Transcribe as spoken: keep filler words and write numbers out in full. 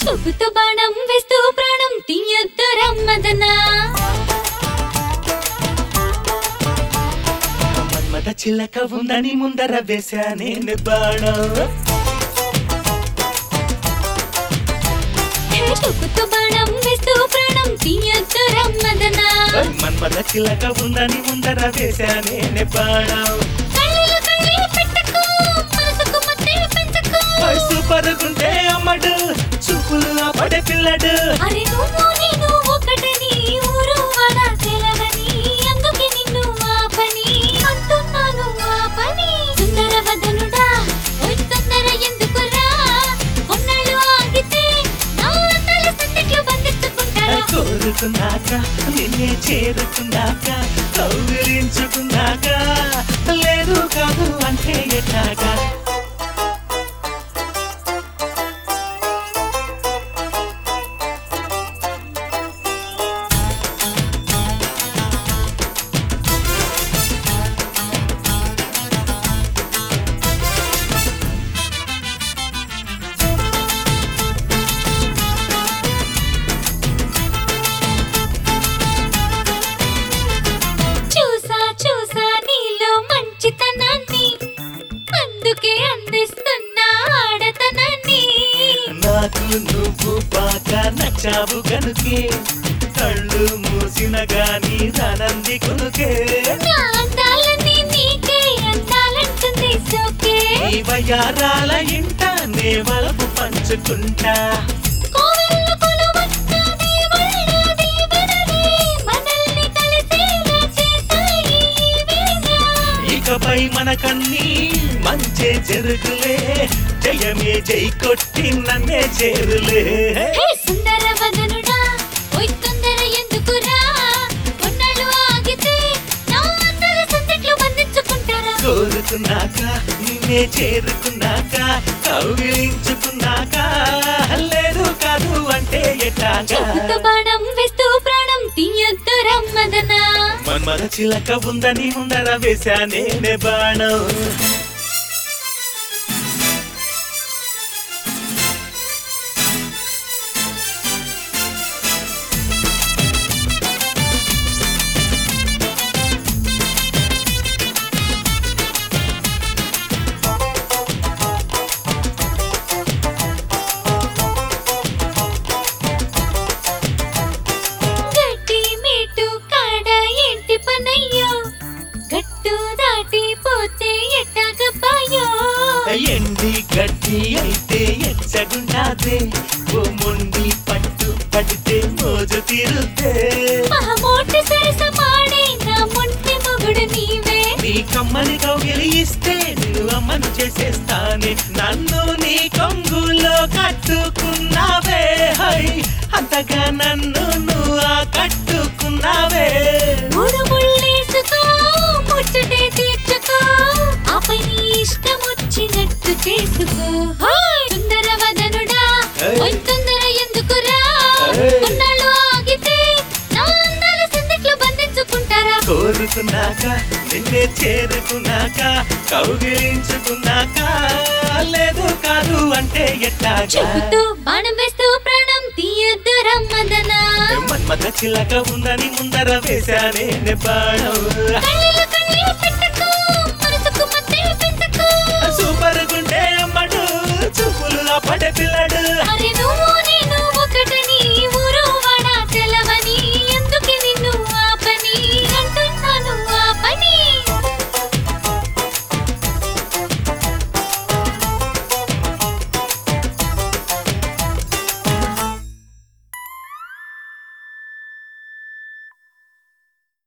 చూపుతో బాణం వేస్తూ ప్రాణం తీయొద్దు రమ్మదనా మన్మథ చిలక ఉందని ముందర వేశానే బాణం చూపుతో బాణం వేస్తూ ప్రాణం తీయొద్దు రమ్మదనా మన్మథ చిలక ఉందని ముందర వేశానే బాణం కళ్ళలో కళ్ళే పెట్టుకో మనసుకు మధ్య పెంచుకో వయసు పరుగుంటే అమ్మడు చూపులు ఆపడే పిల్లడు అరే నువ్వు నేను ఒకటని ఊరు వాడ తెలవని అందుకే నిన్ను ఆపని అంటున్నాను ఆపని సుందర వదనుడా ఓయ్ తొందర ఎందుకురా కొన్నాళ్ళు ఆగితే నా తల సందిట్లో బంధించుకుంటారా కోరుకున్నాక నిన్నే చేరుకున్నాక కౌగిలించుకున్నాక లేదు కాదు అంటే ఎట్లాగా చూసా చూసా నీలో మంచితనాన్ని అందుకే అందిస్తున్నా ఆడతనాన్ని నాకు నువ్వు బాగా నచ్చావు కనుకే కళ్ళు మూసిన గాని రానంది కొనుకే నా అందాలని నీకే అందాలంటుంది సోకే ఈ వయ్యారాల ఇంట నే వలపు పంచుకుంటా కోవెల్లో కొలువన్న దేవుళ్ళది వినని మనల్ని కలిసేలా చేశాయి ఈ వేళ. ఇకపై మనకన్నీ మంచే జరుగులే జయమే జై కొట్టి నన్నే చేరులే హే సుందర వదనుడా ఓయ్ తొందర ఎందుకురా కొన్నాళ్ళు ఆగితే నా తల సందిట్లో బంధించుకుంటారా కోరుకున్నాక నిన్నే చేరుకున్నాక కౌగిలించుకున్నాక లేదు కాదు అంటే ఎట్లాగా చూపుతో బాణం వేస్తూ ప్రాణం తీయొద్దు రమ్మదనా మన్మథ చిలక ఉందని ముందర వేశానే బాణం గట్టి మీటు కాడ ఏంటి పనయ్యో గట్టు దాటిపోతే ఎట్టాగబ్బాయో ఎండి గడ్డి అయితే ఎచ్చగుండాదే ఓ మొండి పట్టు పడితే మోజు తీరుతే మహమోటి సరస పాడే నా మొంటి మొగుడు నీవే నీ కమ్మని కౌగిలి ఇస్తే నిన్ను అమ్మను చేసేస్తానే నన్ను నీ కొంగులో కట్టుకున్నావే హై అంతగా నన్ను నువ్వు ఆ కట్టుకున్నావే మూడు ముళ్ళేసుకో ముచ్చటే తీర్చుకో ఆపై నీ ఇష్టం వచ్చినట్టు చేసుకో హోయ్ సుందర వదనుడా ఏయ్. ఓయ్ తొందర ఎందుకురా ఏయ్. కొన్నాళ్ళు ఆగితే నా అందాల సందిట్లో బంధించుకుంటారా కోరుకున్నాక నిన్నే చేరుకున్నాక కౌగిలించుకున్నాక లేదు కాదు అంటే ఎట్లాగా చూపుతూ బాణం వేస్తూ ప్రాణం తీయొద్దు రమ్మదనా మన్మథ చిలక ఉందని ముందర వేశానే బాణం కళ్ళలో